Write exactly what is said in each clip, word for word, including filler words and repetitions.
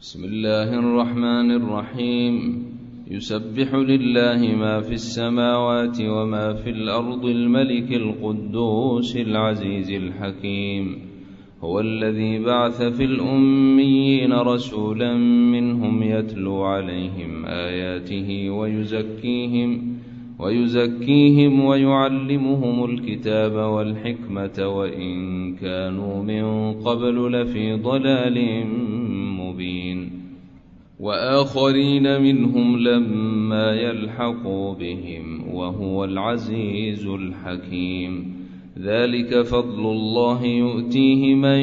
بسم الله الرحمن الرحيم. يسبح لله ما في السماوات وما في الأرض الملك القدوس العزيز الحكيم. هو الذي بعث في الأميين رسولا منهم يتلو عليهم آياته ويزكيهم ويزكيهم ويعلمهم الكتاب والحكمة وإن كانوا من قبل لفي ضلال مبين. وآخرين منهم لما يلحقوا بهم وهو العزيز الحكيم. ذلك فضل الله يؤتيه من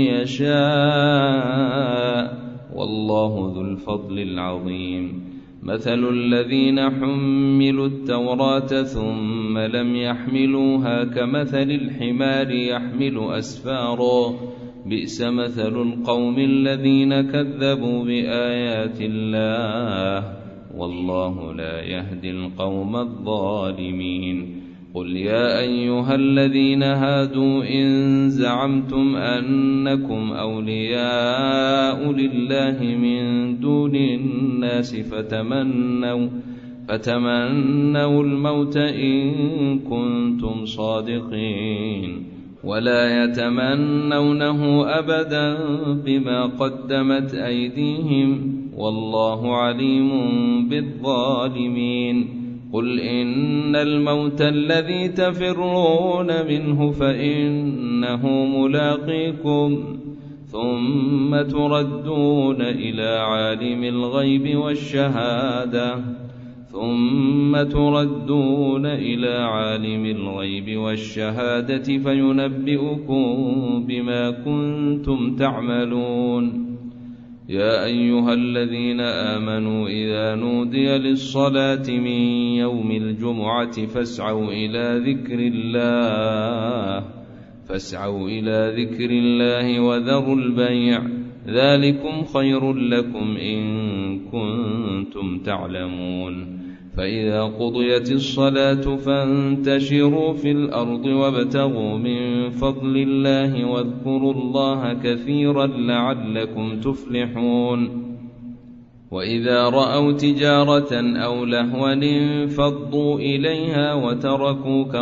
يشاء والله ذو الفضل العظيم. مثل الذين حملوا التوراة ثم لم يحملوها كمثل الحمار يحمل أسفارا بئس مثل القوم الذين كذبوا بآيات الله والله لا يهدي القوم الظالمين. قل يا أيها الذين هادوا إن زعمتم أنكم أولياء لله من دون الناس فتمنوا, فتمنوا الموت إن كنتم صادقين ولا يتمنونه أبدا بما قدمت أيديهم والله عليم بالظالمين. قل إن الموت الذي تفرون منه فإنه ملاقيكم ثم تردون إلى عالم الغيب والشهادة ثم تردون إلى عالم الغيب والشهادة فينبئكم بما كنتم تعملون. يا أيها الذين آمنوا إذا نودي للصلاة من يوم الجمعة فاسعوا إلى ذكر الله فاسعوا إلى ذكر الله وذروا البيع ذلكم خير لكم إن كنتم تعلمون. فإذا قضيت الصلاة فانتشروا في الأرض وابتغوا من فضل الله واذكروا الله كثيرا لعلكم تفلحون. وإذا رأوا تجارة أو لهوا انفضوا إليها وتركوك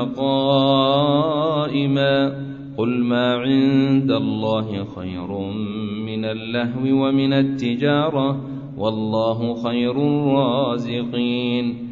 قائما قل ما عند الله خير من اللهو ومن التجارة والله خير الرازقين.